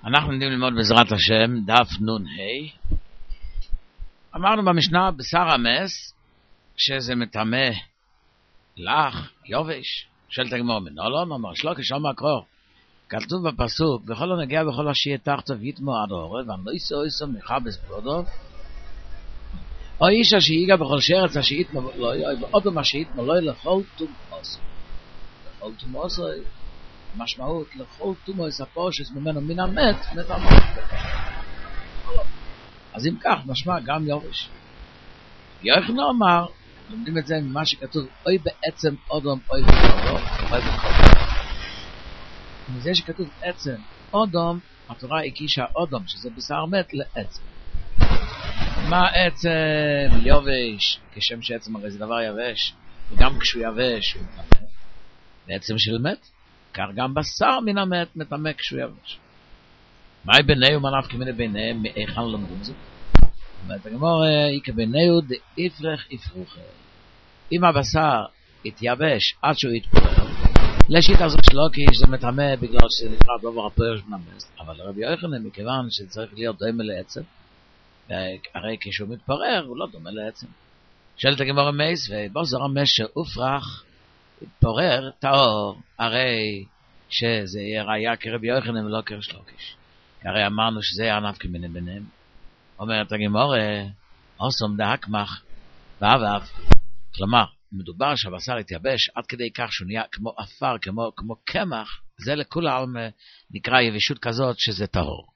אנחנו יודעים ללמוד בעזרת השם דף נון ה'. אמרנו במשנה בשר המס שזה מטמא לך, יובש. שואלת הגמרא, לא, שלוקש לא מקור. כתוב בפסוק, בכל הנגיע בכל השיעי תחתיו יטמא עד העורב, והנויסו איסו מכבס בלודו. או איש השייגה בכל שרץ השייטמא לא, ואודום השייטמא לא לכל תומוס. לכל תומוס, משמעות לכל תומוס הפושס ממנו מן המת, מטמא. אז אם כך, משמע גם יובש. יוחנן אמר, לומדים את זה ממה שכתוב, אוי בעצם אודום, אוי בקודו, אוי בקודו. מזה שכתוב עצם, אודום, התורה הקישה אודום, שזה בשר מת, לעצם. מה עצם יובש? כשם שעצם הרי זה דבר יבש, וגם כשהוא יבש, הוא מטמא. בעצם של מת, כך גם בשר מן המת מטמא כשהוא יבש. מהי ביניהו מנף כמיני ביניהם, מאיכן לומדים זאת? אומרת הגמרא, איקה ביניהו דאיפרח איפרוחה. אם הבשר יתייבש עד שהוא יתפורר, לשיטה זו שלוקיש זה מטמא בגלל שזה נקרא דבר הפורש מן המס. אבל רבי יוחנן, מכיוון שצריך להיות דומה לעצם, הרי כשהוא מתפורר הוא לא דומה לעצם. שואלת הגמרא מייס, ובוזר המס שהופרח יתפורר טהור, הרי שזה יהיה ראיה כרבי יוחנן ולא כרשלוקיש. הרי אמרנו שזה ענף כמיני ביניהם. אומרת הגמרא, אוסום דהקמח ואבב. כלומר, מדובר שהבשר יתייבש עד כדי כך שהוא נהיה כמו אפר, כמו קמח, זה לכולם נקרא יבישות כזאת שזה טהור.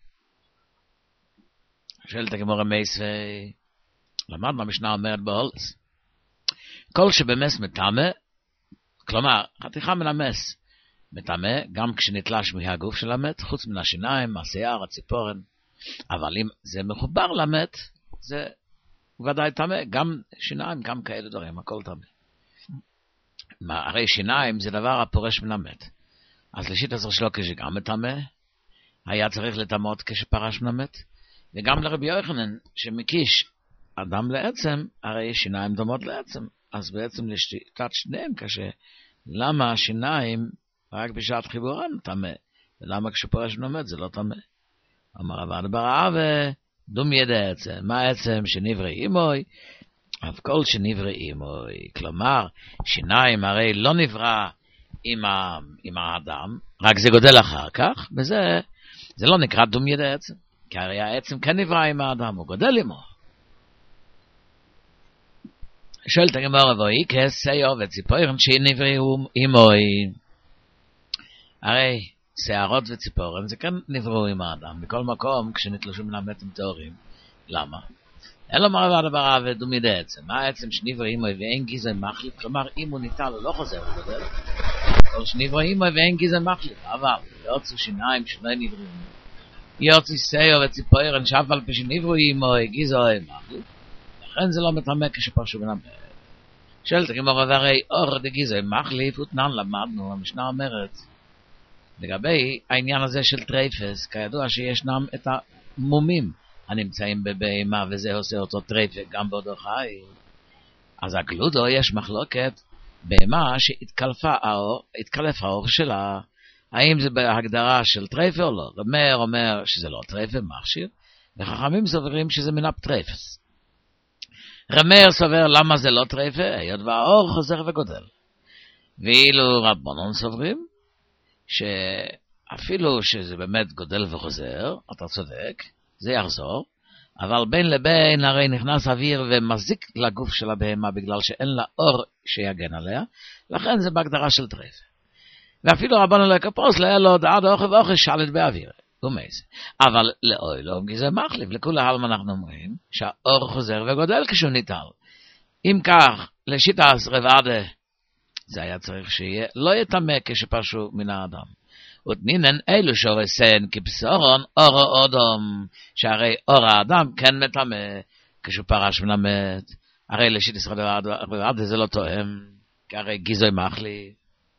שואלת הגמרא מייס, למדנו המשנה אומרת בהולס, כל שבמס מטמא, כלומר, חתיכה מן המס מטמא, גם כשנתלש מהגוף של המת, חוץ מן השיניים, השיער, הציפורן, אבל אם זה מחובר למת, זה ודאי טמא, גם שיניים, גם כאלה דברים, הכל טמא. הרי שיניים זה דבר הפורש מן המת. אז לשיטה זו שלו כשגם מטמא, היה צריך לטמאות כשפרש מן המת, וגם לרבי יוחנן שמקיש אדם לעצם, הרי שיניים דומות לעצם, אז בעצם לשיטת שניהם קשה. למה השיניים רק בשעת חיבורם טמא, ולמה כשפורש מן המת זה לא טמא? אמר רבן בר אבא, דום ידע עצם, מה עצם שנברא אימוי? אף כל שנברא אימוי, כלומר, שיניים הרי לא נברא עם האדם, רק זה גודל אחר כך, וזה לא נקרא דום ידע עצם, כי הרי העצם כן נברא עם האדם, הוא גודל עמו. שואלת הגמרא ואי כסיו וציפורן שנבראו אימוי, הרי שערות וציפורן זה כן נבראו עם האדם, בכל מקום כשנתלשו מן המת הם טהורים. למה? אין לו מראה דבר ודום ידע עצם. מה העצם שנברא אימוי ואין גזע מחליף? כלומר, אם הוא ניטל הוא לא חוזר לגודל. או שנברא אימוי ואין גזע מחליף. אבל יוצאו שיניים שלא נבראו. יוצאו שער וציפורן שאף על פי שנבראו אימוי גזע מחליף. לכן זה לא מטמא כשפרשו מן המת. שואלת הגמרא, והרי אור דגזע מחליף ותנן למדנו, המשנה אומרת, לגבי העניין הזה של טרייפס, כידוע שישנם את המומים הנמצאים בבהמה, וזה עושה אותו טרייפס גם בעודו חי. אז הגלודו יש מחלוקת בהמה שהתקלף האור שלה, האם זה בהגדרה של טרייפס או לא? רמר אומר שזה לא טרייפס, מכשיר, וחכמים סוברים שזה מן הפטרייפס. רמר סובר למה זה לא טרייפס, היות והאור חוזר וגודל. ואילו רבנון סוברים, שאפילו שזה באמת גודל וחוזר, אתה צודק, זה יחזור, אבל בין לבין הרי נכנס אוויר ומזיק לגוף של הבהמה בגלל שאין לה אור שיגן עליה, לכן זה בהגדרה של טרייפס. ואפילו רבנו לקפוס לא לו עד אוכל ואוכל שלט באוויר, ומזה. אבל לאוי לא גזע מחליף, לכולי עלמא אנחנו אומרים שהאור חוזר וגודל כשהוא ניטל. אם כך, לשיטה רב עדה, זה היה צריך שיהיה לא יטמא כשפרשו מן האדם. ותנינן אלו שורסן כבשורון אור אודום, שהרי אור האדם כן מטמא כשהוא פרש מן המת. הרי לשיטה רב עדה זה לא תואם, כי הרי גזע מחליף.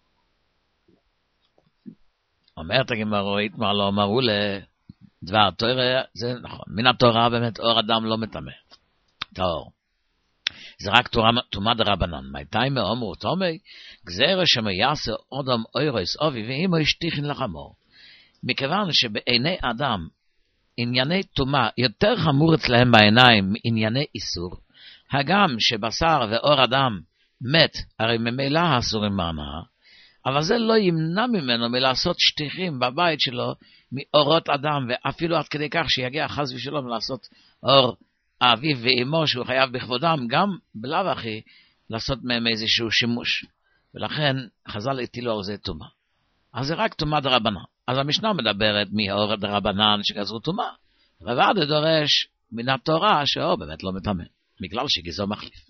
אומרת הגמרא, יתמר לא אמרו לדבר תורה, זה נכון, מן התורה באמת אור אדם לא מטמא, טהור. זה רק תומא דרבנן. מתי מאמרו תומי? גזירה שמייסר אדם אוירוס אבי ואימו השטיחין לחמור. מכיוון שבעיני אדם ענייני טומאה יותר חמור אצלהם בעיניים מענייני איסור, הגם שבשר ואור אדם מת, הרי ממילא אסורים בהנאה, אבל זה לא ימנע ממנו מלעשות שטיחים בבית שלו מאורות אדם, ואפילו עד כדי כך שיגיע חס ושלום לעשות אור אביו ואמו שהוא חייב בכבודם, גם בלאו הכי לעשות מהם איזשהו שימוש. ולכן חז"ל הטילו על זה טומאה. אז זה רק טומאה דרבנן. אז המשנה מדברת מאור דרבנן שגזרו טומאה. רבד דורש מן התורה שאור באמת לא מטמא, בגלל שגזו מחליף.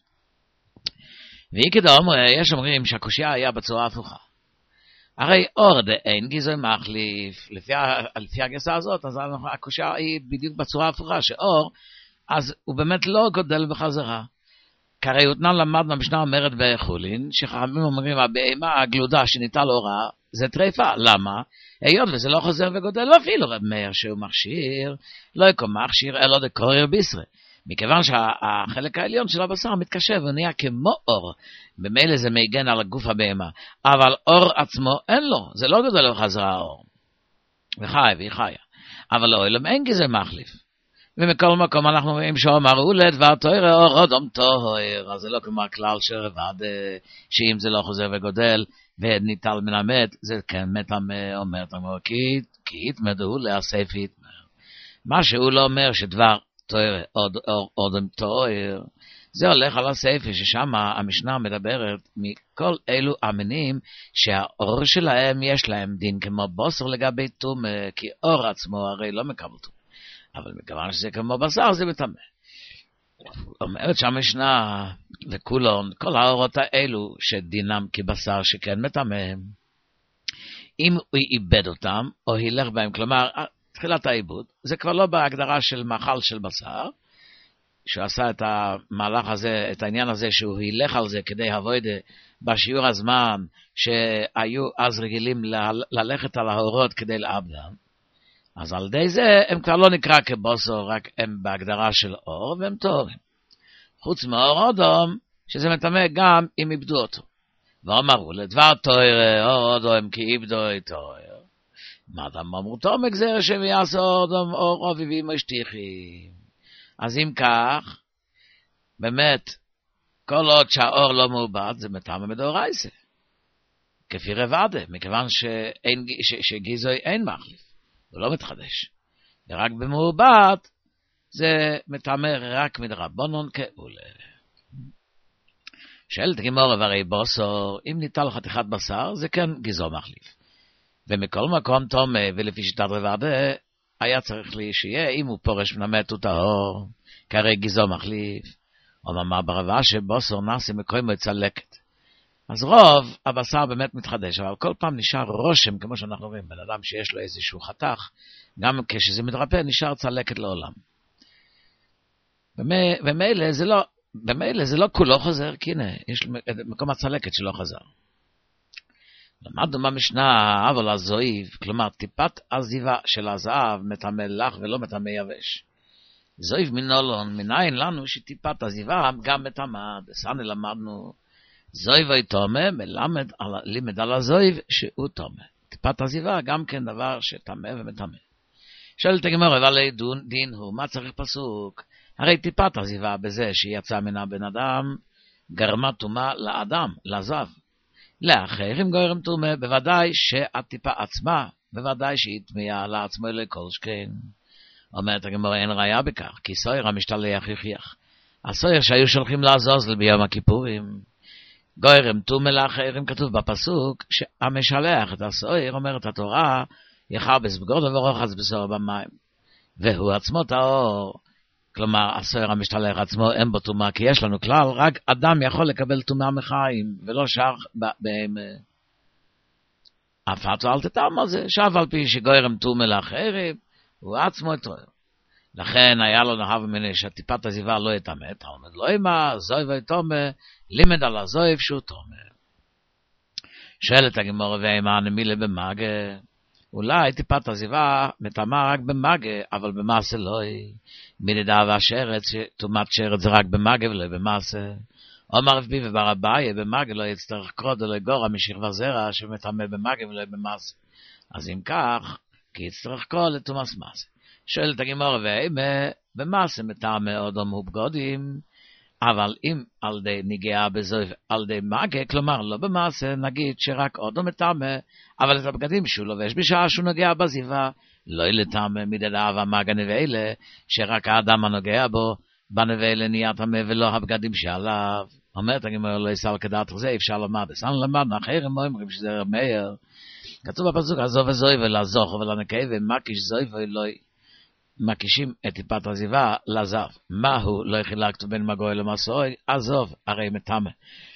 והיא כדאום, יש אומרים שהקושיה היה בצורה הפוכה. הרי אור דאין גזו מחליף, לפי הגרסה הזאת, אז הקושיה היא בדיוק בצורה הפוכה, שאור, אז הוא באמת לא גודל בחזרה. כרי אותנן למדנו, המשנה אומרת בחולין, שחכמים אומרים, הבהמה הגלודה שניטל אורה, זה טריפה. למה? היות וזה לא חוזר וגודל, לא אפילו רב מאיר שהוא מכשיר, לא יקום מכשיר, אלא דקורר בישראל. מכיוון שהחלק העליון של הבשר מתקשר ונהיה כמו אור, במילא זה מגן על הגוף הבהמה, אבל אור עצמו אין לו, זה לא גודל בחזרה האור. וחי והיא חיה. אבל לא, אין גזר מחליף. ומכל מקום אנחנו רואים שאומרו לדבר תורה אור אדום טהור, אז זה לא כמו הכלל שרבד, שאם זה לא חוזר וגודל וניטל מן המת, זה כן מטמא, אומר תמור, כי יתמדו לאסף יתמר. מה שהוא לא אומר שדבר תורה אדום טהור, זה הולך על הספר ששם המשנה מדברת מכל אלו המינים שהאור שלהם יש להם דין כמו בוסר לגבי טומאה, כי אור עצמו הרי לא מקבל טומאה. אבל מכיוון שזה כמו בשר זה מטמא. אומרת שהמשנה לכולון, כל האורות האלו שדינם כבשר שכן מטמא, אם הוא איבד אותם או הילך בהם, כלומר תחילת העיבוד, זה כבר לא בהגדרה של מאכל של בשר, שהוא עשה את המהלך הזה, את העניין הזה שהוא הילך על זה כדי עבוד בשיעור הזמן שהיו אז רגילים ללכת על האורות כדי לאבדם. אז על ידי זה הם כבר לא נקרא כבוסר, רק הם בהגדרה של אור והם טהורים. חוץ מאור אדום, שזה מטמא גם אם איבדו אותו. ואמרו לדבר טהור אור אדום כי איבדו את טהור. מה אדם אמרו תומק זה שהם יעשו אדום אור אביבים משטיחים. אז אם כך, באמת, כל עוד שהאור לא מעובד, זה מטמא מדאורייתא. כפי רבדה, מכיוון שגזוי אין מחליף. הוא לא מתחדש. ורק במעובד, זה מטמא רק מדרבנן כאולה. שואלת הגמרא, והרי בוסר, אם ניטל חתיכת בשר, זה כן גזו מחליף. ומכל מקום טומא, ולפי שיטת רבדה, היה צריך שיהיה, אם הוא פורש מן המת הוא טהור, כהרי גזו מחליף. או אמר ברבה שבוסר נעשה מקומו צלקת. אז רוב הבשר באמת מתחדש, אבל כל פעם נשאר רושם, כמו שאנחנו רואים, בן אדם שיש לו איזשהו חתך, גם כשזה מתרפא נשאר צלקת לעולם. במילא זה לא כולו חוזר, כי הנה, יש מקום הצלקת שלא חזר. למדנו במשנה, אבל הזויב, כלומר טיפת עזיבה של הזהב מטמא לח ולא מטמא יבש. זויב מנולון, מניין לנו שטיפת עזיבה גם מטמא, דסני למדנו, זויב אי טומא, לימד על הזויב שהוא טומא. טיפת עזיבה גם כן דבר שטמא ומטמא. שואלת הגמרא, אבל דין הוא, מה צריך פסוק? הרי טיפת עזיבה בזה שיצא מן הבן אדם, גרמה טומאה לאדם, לזב. לאחרים גורם טומאה, בוודאי שהטיפה עצמה, בוודאי שהיא טמאה לעצמו לכל שכן. אומרת הגמרא, אין ראיה בכך, כי סויר המשתלח יוכיח. הסויר שהיו שולחים לעזוז ביום הכיפורים, גורם טומאה לאחרים, כתוב בפסוק, שהמשלח את הסויר, אומרת התורה, יחבס בגודל ורוחץ בסור במים. והוא עצמו טהור. כלומר, הסויר המשתלח עצמו אין בו טומאה, כי יש לנו כלל, רק אדם יכול לקבל טומאה מחיים, ולא שאר בהם. אף אחד אל תטעם על זה, שאף על פי שגורם טומאה לאחרים, הוא עצמו טהור. לכן היה לו נהב ממני שטיפת עזיבה לא יטמא, תלמד לא ימה, זויב ויטמא, לימד על הזויב שהוא טומא. שואלת הגמרא, ואימה נמילה במגה, אולי טיפת עזיבה מטמאה רק במגה, אבל במעשה לא היא. מנדע והשרץ, טומאת שרץ זה רק במגה ולא במעשה. אומר רב ביבי בר אביי, במגה לא יצטרך קרוד או לגורע משכבה זרע שמטמא במגה ולא במעשה. אז אם כך, כי יצטרך כל לתומס מסה. שואלת הגמרא, במסה מטעמי אדם הוא בגדים, אבל אם על די נגיעה בזויב, על די מגה, כלומר לא במסה, נגיד שרק אדם מטעמי, אבל את הבגדים שהוא לובש בשעה שהוא נוגע בזיבה, לא לטעמי מדדאב המגה נבאלה, שרק האדם הנוגע בו, בנבאלה נהיה טמא ולא הבגדים שעליו. אומרת הגמרא, לא יסל כדעת זה, אפשר למד. סן למד, אחרים אומרים שזה רמייר. כתוב בפסוק, עזוב וזויב ולזוך ולנקבה, מקיש זויב ולוי. מקישים את טיפת הזיבה לזב. מהו לא חילקת בין מגוי למסוי? עזוב, הרי מטמא.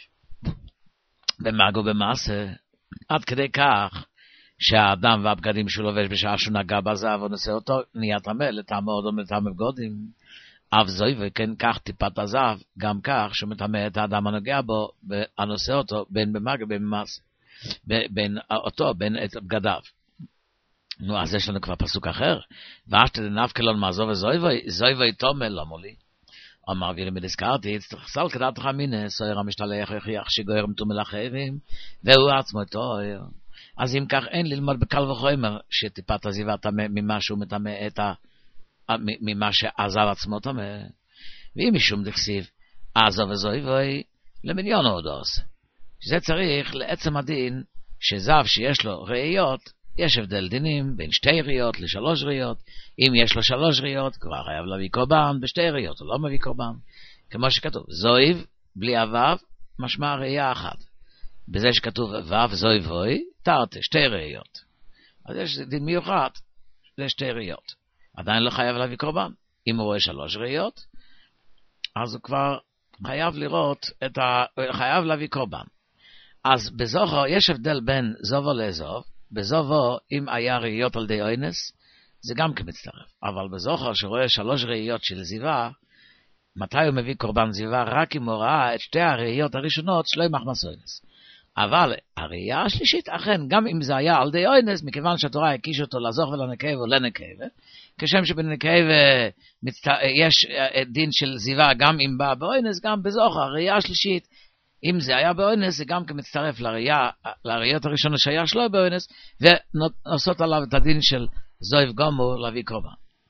ומגו במעשה, עד כדי כך, שהאדם והבגדים שהוא לובש בשעה שהוא נגע בזב, או נושא אותו, נהיה טמא, לטמא או מטמא בגודים. אף זוי וכן כך טיפת הזב, גם כך שהוא מטמא את האדם הנוגע בו, והנושא אותו בין במגע בין במעשה. בין אותו, בין את בגדיו. נו, אז יש לנו כבר פסוק אחר. ואשת דנפקלון מעזוב וזויבוי תומל לא מולי. אמר וירמי דזכרתי, תחסל כדעת חמינה, סויר המשתלח יוכיח שגויר מתומל אחרים, והוא עצמו תואר. אז אם כך אין ללמוד בקל וחומר, שטיפת הזיבה תמה ממה שהוא מטמא ממה שעזב עצמו תמה. ואם משום דכסיב, עזוב וזויבוי, למניון עוד עושה. שזה צריך לעצם הדין, שזב שיש לו ראיות, יש הבדל דינים בין 2 ראיות ל3 ראיות. אם יש לו 3 ראיות, כבר חייב להביא קורבן, ב2 ראיות הוא לא מביא קורבן. כמו שכתוב, זויב בלי הוו, משמע ראייה אחת. בזה שכתוב וו זויבוי, תרתי, 2 ראיות. אז יש דין מיוחד ל2 ראיות. עדיין לא חייב להביא קורבן. אם הוא רואה 3 ראיות, אז הוא כבר חייב לראות חייב להביא קורבן. אז בזוכר יש הבדל בין זובו לאזוב. בזובו, אם היה ראיות על די אוינס, זה גם כמצטרף. אבל בזוכר שרואה 3 ראיות של זיבה, מתי הוא מביא קורבן זיבה? רק אם הוא ראה את 2 הראיות הראשונות שלא ימחמס אוינס. אבל הראייה השלישית, אכן, גם אם זה היה על די אוינס, מכיוון שהתורה הקיש אותו לזוך ולנקבה ולנקבה, כשם שבנקבה יש דין של זיבה גם אם בא באוינס, גם בזוכר, הראייה השלישית, אם זה היה באונס, זה גם כמצטרף לראיות הראשונות שהיה שלו באונס, ונוסות עליו את הדין של זויב גומור להביא קורבן.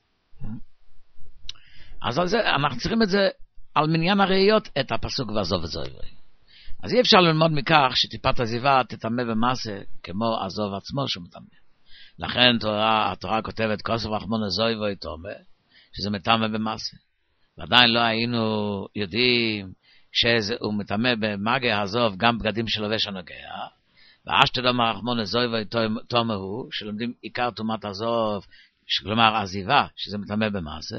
אז על זה, אנחנו צריכים את זה על מניין הראיות, את הפסוק ועזוב וזויב. אז אי אפשר ללמוד מכך שטיפת הזיבה תטמא במעשה, כמו עזוב עצמו שהוא מטמא. לכן התורה כותבת כוסף רחמון זויב ותומא, שזה מטמא במעשה. ועדיין לא היינו יודעים שהוא מטמא במגע הזוב גם בגדים שלובש הנוגע, ואשתדו מרחמון הזוב ותומא הוא, שלומדים עיקר תומת הזוב, כלומר עזיבה, שזה מטמא במעשה,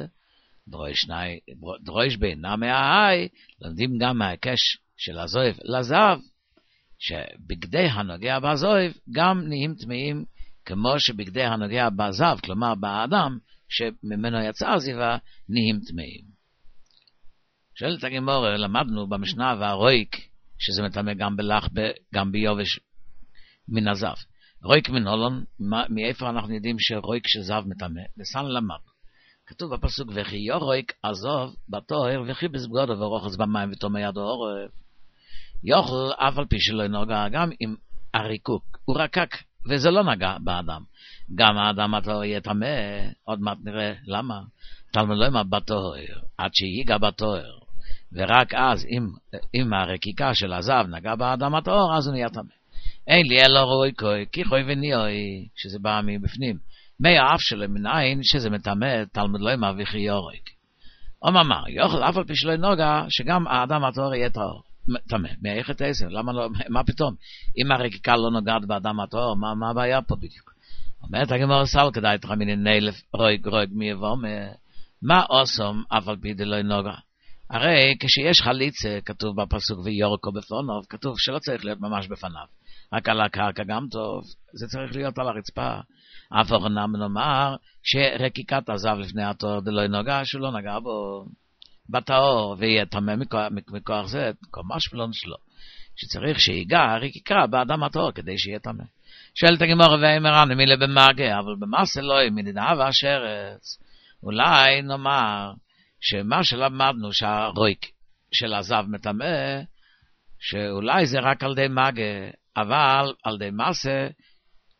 דרוש בינה מההי, לומדים גם מההיקש של הזוב לזב, שבגדי הנוגע בזוב גם נהיים טמאים, כמו שבגדי הנוגע בזב, כלומר באדם, שממנו יצאה עזיבה, נהיים טמאים. שואלת הגמרא, למדנו במשנה והרויק, שזה מטמא גם בלח, גם ביובש מן הזב. רויק מן הולון, מאיפה אנחנו יודעים שרויק של זב מטמא? לסן למדנו. כתוב בפסוק, וכי יורויק עזוב בתואר, וכי בסבגודו ורוחץ במים ותומא ידו עורף. יוכל אף על פי שלא נוגע, גם עם הריקוק, הוא רקק, וזה לא נגע באדם. גם האדם התואר יהיה טמא, עוד מעט נראה למה. תלמוד לא אמר בתואר, עד שיגע בתואר. ורק אז, אם הרקיקה של הזב נגע באדם הטהור, אז הוא נהיה טמא. אין לי אלא רואי כוי, כי חוי וניאוי, שזה בא מבפנים. מי האף שלו מנין, שזה מטמא, תלמוד לא אמר וכי יורק. אומר, יוכל אף על פי שלא נוגע, שגם האדם הטהור יהיה טמא. מאיך את עשר? למה לא? מה פתאום? אם הרקיקה לא נוגעת באדם הטהור, מה הבעיה פה בדיוק? אומרת הגמרא סל, כדאי תחמיני נלף רויק מי יבוא מה עושם אף על פי דלא נוגע? הרי כשיש חליצה, כתוב בפסוק ויורקו בפונו, כתוב שלא צריך להיות ממש בפניו. רק על הקרקע גם טוב, זה צריך להיות על הרצפה. אף אורנם נאמר שרקיקת הזב לפני התואר דלא נוגע, שהוא לא נגע בו בתאור, ויהיה טמא מכוח זה, קומש פלון שלו. שצריך שיגע הרקיקה באדם התאור כדי שיהיה טמא. שואלת הגמרא ואמרן, מילה במאגה, אבל במעשה לא, מדינה והשרץ. אולי נאמר שמה שלמדנו שהרויק של הזב מטמא, שאולי זה רק על די מגה, אבל על די מעשה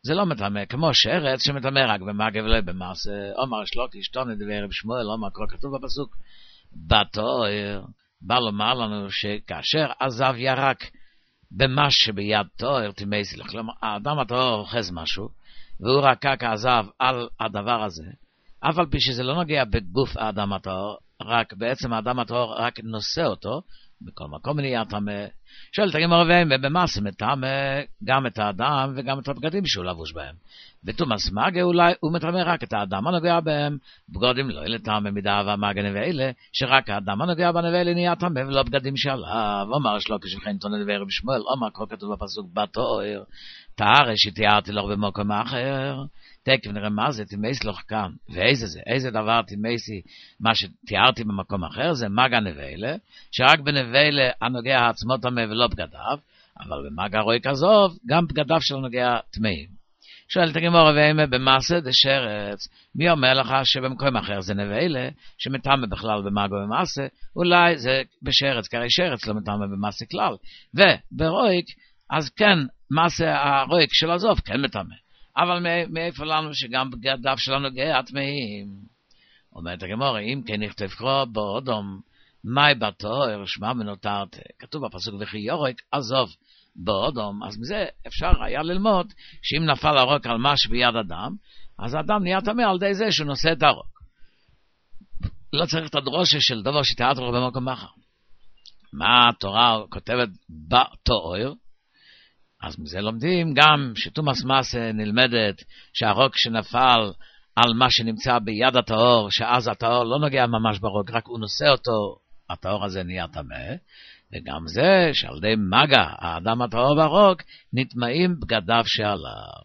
זה לא מטמא, כמו שרץ שמטמא רק במגע ולא במעשה. אומר שלוקיש, תונה דברי רב שמואל, אומר כבר כתוב בפסוק, בתואר, בא לומר לנו שכאשר עזב ירק במה שביד תואר תמייסי לך, כלומר, האדם התואר אוחז משהו, והוא רקק עזב על הדבר הזה, אף על פי שזה לא נוגע בגוף האדם התואר, רק בעצם האדם התואר רק נושא אותו, בכל מקום נהיה טמא. שואלת הגמרא ובמעשה מטמא גם את האדם וגם את הבגדים שהוא לבוש בהם. בתומאס מגה אולי הוא מטמא רק את האדם הנוגע בהם, בגדים לא אלה טמא מדאבה מגה נבאלה, שרק האדם הנוגע בנבאלה נהיה טמא ולא בגדים שעליו. אומר שלוקש וכן תונה דברי רב שמואל, אומר כל כתוב בפסוק בתואר, תאר שתיארתי לך במקום אחר. תכף נראה מה זה תימייס לך כאן, ואיזה זה, איזה דבר תימייסי, מה שתיארתי במקום אחר, זה מגה נבלה, שרק בנבלה הנוגע עצמו טמא ולא בגדיו, אבל במגה רואי כזוב, גם בגדיו של הנוגע טמאים. שואלת הגמרא ואימה במעשה דשרץ, מי אומר לך שבמקום אחר זה נבלה, שמטמא בכלל במגה במעשה, אולי זה בשרץ, כי הרי שרץ לא מטמא במעשה כלל, וברויק, אז כן, מעשה הרויק של עזוב, כן מטמא. אבל מאיפה לנו שגם בגדיו של הנוגע טמאים? אומרת הגמרא, אם כן נכתב קרוא באודום, מאי בתואר שמע מנותרת, כתוב בפסוק וכי יורק עזוב באודום, אז מזה אפשר היה ללמוד שאם נפל הרוק על מה שביד אדם, אז האדם נהיה טמא על די זה שהוא נושא את הרוק. לא צריך את הדרושה של דבר שתיארת לו במקום אחר. מה התורה כותבת בתואר? אז מזה לומדים גם שתומאס מעשה נלמדת שהרוק שנפל על מה שנמצא ביד הטהור, שאז הטהור לא נוגע ממש ברוק, רק הוא נושא אותו, הטהור הזה נהיה טמא, וגם זה שעל די מגע האדם הטהור ברוק נטמאים בגדיו שעליו.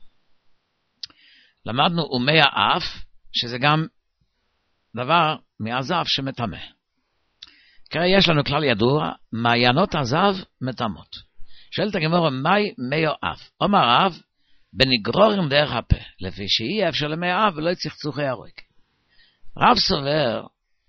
למדנו אומי האף, שזה גם דבר מהזב שמטמא. כרי יש לנו כלל ידוע, מעיינות הזב מטמאות. שואלת הגמרא, מהי מי אף? אומר אף, בנגרורים דרך הפה, לפי שאי אפשר למי אף ולא יצחצוחי הרוק. רב סובר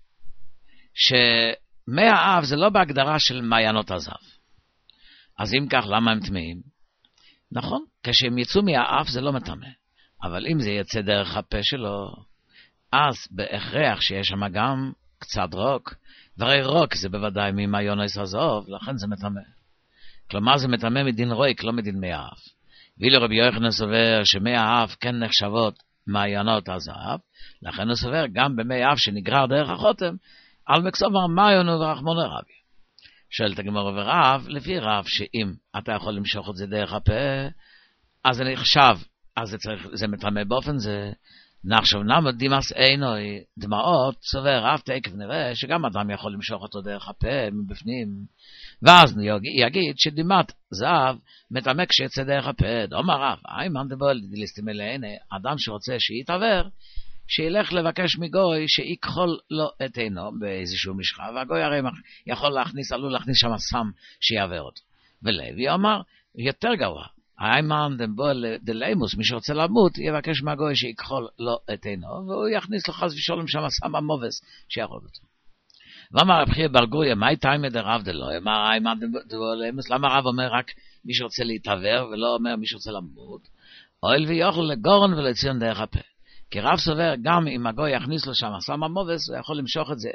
שמי האף זה לא בהגדרה של מעיינות הזב. אז אם כך, למה הם טמאים? נכון, כשהם יצאו מהאף זה לא מטמא. אבל אם זה יצא דרך הפה שלו, אז בהכרח שיש שם גם קצת רוק, והרי רוק זה בוודאי ממעיונס הזוב, לכן זה מטמא. כלומר זה מטמא מדין רויק, לא מדין מי האף. ואילו רבי יוחנן סובר שמי האף כן נחשבות מעיינות הזהב, לכן הוא סובר גם במי האף שנגרר דרך החותם, על מקסובר מעיינו ורחמונו רבי. שואלת הגמרא ורב, לפי רב שאם אתה יכול למשוך את זה דרך הפה, אז זה נחשב, אז זה מטמא באופן זה, נחשב נמות דימאס אינוי, דמעות, סובר רב תקף נראה שגם אדם יכול למשוך אותו דרך הפה מבפנים, ואז יגיד שדימת זהב מטמא כשיצא דרך הפה. אומר רב, איימן דבול דיליסטים אליהנה, אדם שרוצה שיתעבר, שילך לבקש מגוי שיקחול לו את עינו באיזשהו משחה, והגוי הרי עלול להכניס שם סם שיעבר אותו. ולוי אומר, יותר גרוע, איימן דבול דלימוס, מי שרוצה למות, יבקש מהגוי שיקחול לו את עינו, והוא יכניס לו חס ושלום שם סם המובס שיערוד אותו. ואמר רב חייא בר גוריא, מאי תימא דרב דלא? אמר איימן דבול דלימוס, למה רב אומר רק מי שרוצה להתעבר, ולא אומר מי שרוצה למות? אוהל ויוכל לגורן ולציון דרך הפה. כי רב סובר, גם אם הגוי יכניס לו שם סם המובס, הוא יכול למשוך את זה,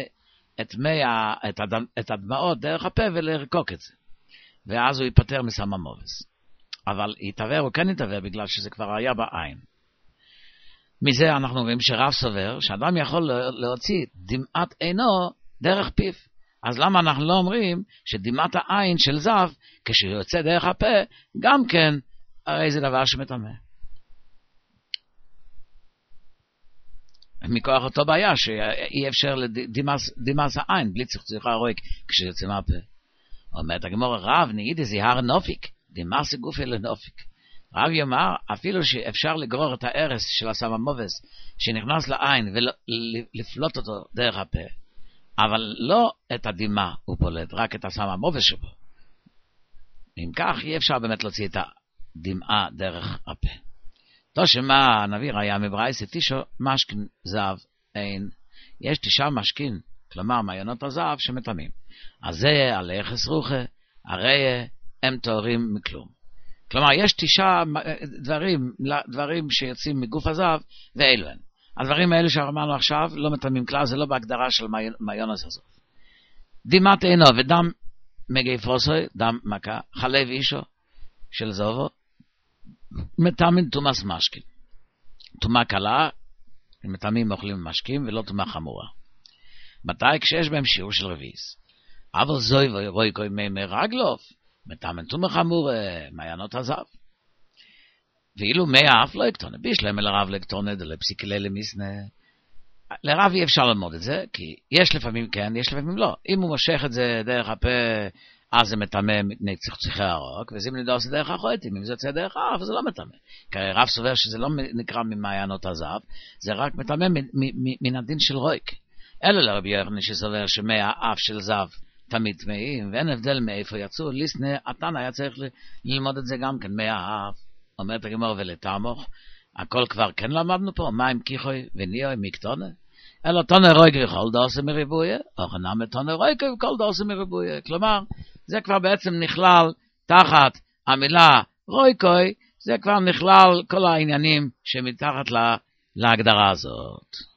את הדמעות דרך הפה ולרקוק את זה. ואז הוא ייפטר מסם המובס. אבל יתעבר, הוא כן יתעבר, בגלל שזה כבר היה בעין. מזה אנחנו רואים שרב סובר, שאדם יכול להוציא דמעת עינו דרך פיו. אז למה אנחנו לא אומרים שדמעת העין של זב, כשהוא יוצא דרך הפה, גם כן, הרי זה דבר שמטמא. מכוח אותו בעיה שאי אפשר לדמאס העין בלי צחצוח הרוק כשיוצא מהפה. אומרת הגמרא, רב נעיד זיהר נופיק, דמאס גופי לנופיק. רב יאמר, אפילו שאפשר לגרור את הארס של הסם המובס שנכנס לעין ולפלוט אותו דרך הפה, אבל לא את הדמעה הוא פולט, רק את הסם המובס שבו. אם כך אי אפשר באמת להוציא את הדמעה דרך הפה. תושמה הנביא ראיה מברייסה, תשע משכין זב אין. יש 9 משכין, כלומר מעיינות הזהב שמטמאים. אז זה על יחס רוחה, הרי הם תוארים מכלום. כלומר, יש 9 דברים שיוצאים מגוף הזהב, ואלו הן. הדברים האלה שאמרנו עכשיו לא מטמאים כלל, זה לא בהגדרה של מעיינוס הזהב. דימת עינו ודם מגיפוסוי, דם מכה, חלב אישו של זובו, מטמאים תומאס משקים. תומה קלה, מטמאים אוכלים משקים, ולא תומה חמורה. מתי? כשיש בהם שיעור של רביס. אבל זוי ורוי קוי מי רגלוף, מטמאים תומה חמורה, מעיינות הזהב. ואילו מי האף לא יקטונה, בישלם אל הרב לקטונה, דלפסיקלי למיסנה. לרב אי אפשר ללמוד את זה, כי יש לפעמים כן, יש לפעמים לא. אם הוא מושך את זה דרך הפה, אז זה מטמא מפני צחצוחי הרוק, וזה אם נדע עושה דרך החוטים, אם זה יוצא דרך האף, זה לא מטמא. כי הרב סובר שזה לא נקרא ממעיינות הזהב, זה רק מטמא מן הדין של רויק. אלא לרבי יוחנן שסובר שמי האף של זהב תמיד טמאים, ואין הבדל מאיפה יצאו, ליסנה, התנא היה צריך ללמוד את זה גם כן, מי האף. אומרת הגמרא ולתמוך, הכל כבר כן למדנו פה, מים כיחוי וניאוי מקטונה, אלא תונה רויקה וכל דעשה מריבויה, או חנם תונה רויקה וכל דעשה מריבויה. כלומר, זה כבר בעצם נכלל תחת המילה רויקוי, זה כבר נכלל כל העניינים שמתחת להגדרה הזאת.